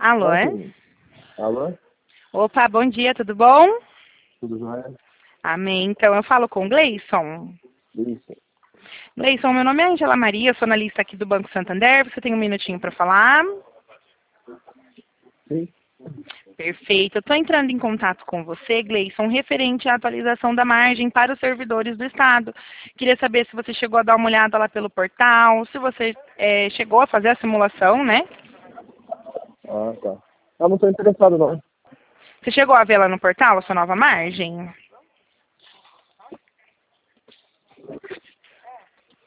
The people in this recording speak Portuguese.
Alô, é? Sim. Alô? Opa, bom dia, tudo bom? Tudo jóia? Amém. Então, eu falo com o Gleison. Isso. Gleison, meu nome é Angela Maria, sou analista aqui do Banco Santander. Você tem um minutinho para falar? Sim. Perfeito. Eu estou entrando em contato com você, Gleison, referente à atualização da margem para os servidores do Estado. Queria saber se você chegou a dar uma olhada lá pelo portal, se você chegou a fazer a simulação, né? Ah, tá. Eu não estou interessado, não. Você chegou a ver lá no portal a sua nova margem?